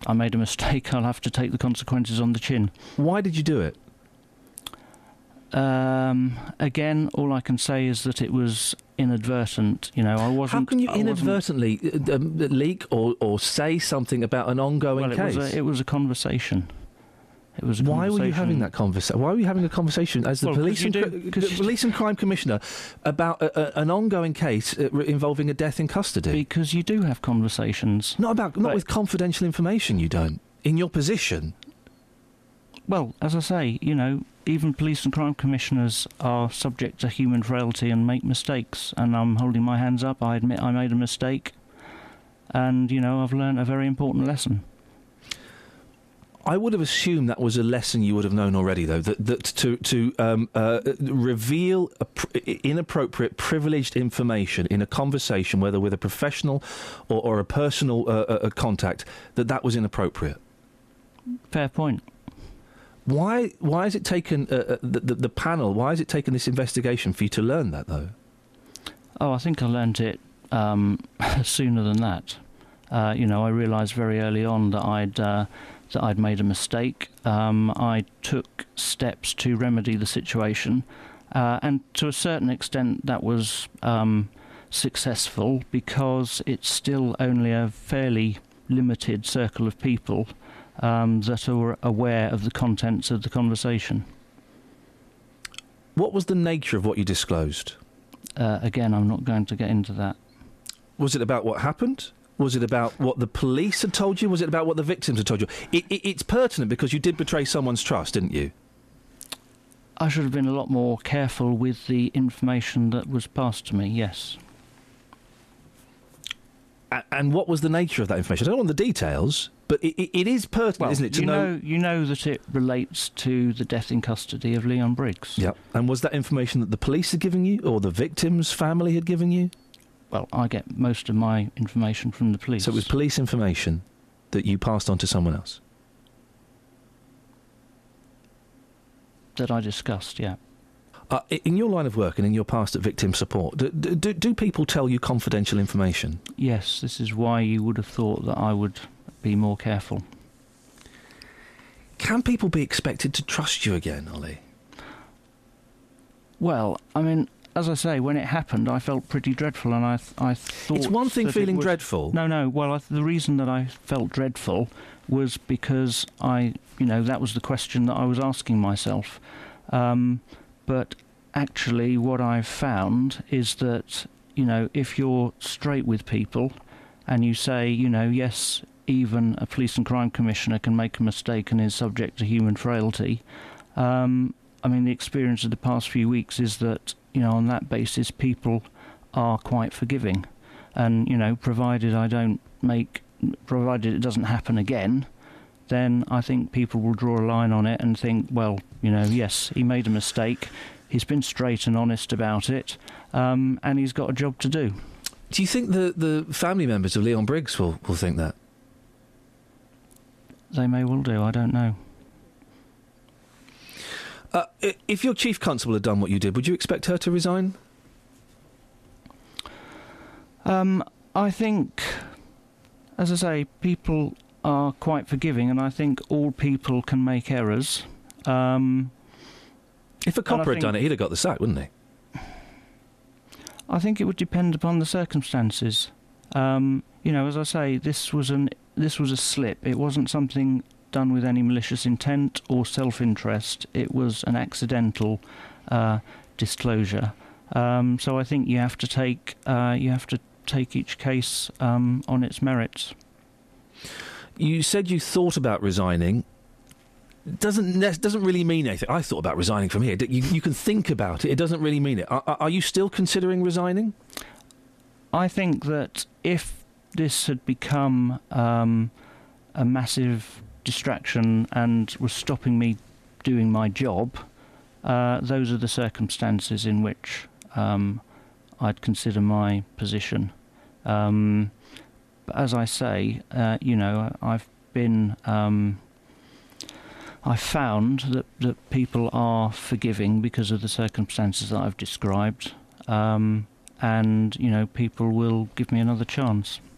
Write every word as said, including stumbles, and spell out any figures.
I made a mistake. I'll have to take the consequences on the chin. Why did you do it? Um, again, all I can say is that it was inadvertent. You know, I wasn't. How can you I wasn't- inadvertently uh, um, leak or, or say something about an ongoing well, it case? was a, it was a conversation. It was a Why were you conversation. having that conversation? Why were you having a conversation as the Well, 'cause police you and, do- cri- 'cause the you- police and crime commissioner about a, a, an ongoing case uh, re- involving a death in custody? Because you do have conversations. not about, not But- with confidential information. You don't. In your position. Well, as I say, you know, even police and crime commissioners are subject to human frailty and make mistakes. And I'm holding my hands up. I admit I made a mistake. And, you know, I've learned a very important lesson. I would have assumed that was a lesson you would have known already, though, that, that to, to um, uh, reveal a pr- inappropriate, privileged information in a conversation, whether with a professional or, or a personal uh, uh, contact, that that was inappropriate. Fair point. Why Why has it taken uh, uh, the, the, the panel, why has it taken this investigation for you to learn that, though? Oh, I think I learnt it um, sooner than that. Uh, you know, I realised very early on that I'd... Uh, that I'd made a mistake. Um, I took steps to remedy the situation, uh, and to a certain extent that was um, successful because it's still only a fairly limited circle of people um, that are aware of the contents of the conversation. What was the nature of what you disclosed? Uh, again, I'm not going to get into that. Was it about what happened? Was it about what the police had told you? Was it about what the victims had told you? It, it, it's pertinent because you did betray someone's trust, didn't you? I should have been a lot more careful with the information that was passed to me, yes. A- and what was the nature of that information? I don't want the details, but it, it, it is pertinent, Well, isn't it, to you know... know, you know that it relates to the death in custody of Leon Briggs. Yeah. And was that information that the police had given you, or the victim's family had given you? Well, I get most of my information from the police. So it was police information that you passed on to someone else? That I discussed, yeah. Uh, i- in your line of work and in your past at victim support, do, do, do people tell you confidential information? Yes, this is why you would have thought that I would be more careful. Can people be expected to trust you again, Ollie? Well, I mean, as I say, when it happened, I felt pretty dreadful, and I, th- I thought... It's one thing that it feeling would- dreadful. No, no, well, I th- the reason that I felt dreadful was because I, you know, that was the question that I was asking myself. Um, but actually what I've found is that, you know, if you're straight with people and you say, you know, yes, even a police and crime commissioner can make a mistake and is subject to human frailty, um, I mean, the experience of the past few weeks is that, you know, on that basis, people are quite forgiving. And, you know, provided I don't make, provided it doesn't happen again, then I think people will draw a line on it and think, well, you know, yes, he made a mistake, he's been straight and honest about it, um, and he's got a job to do. Do you think the, the family members of Leon Briggs will, will think that? They may well do, I don't know. Uh, i- if your chief constable had done what you did, would you expect her to resign? Um, I think, as I say, people are quite forgiving, and I think all people can make errors. Um, If a And I copper had think- done it, he'd have got the sack, wouldn't he? I think it would depend upon the circumstances. Um, you know, as I say, this was an this was a slip. It wasn't something done with any malicious intent or self-interest. It was an accidental uh, disclosure. Um, so I think you have to take uh, you have to take each case um, on its merits. You said you thought about resigning. Doesn't ne- doesn't really mean anything. I thought about resigning from here. You, you can think about it. It doesn't really mean it. Are, are you still considering resigning? I think that if this had become um, a massive distraction and was stopping me doing my job, uh, those are the circumstances in which um, I'd consider my position. Um, but as I say, uh, you know, I've been... Um, I've found that, that people are forgiving because of the circumstances that I've described, um, and, you know, people will give me another chance.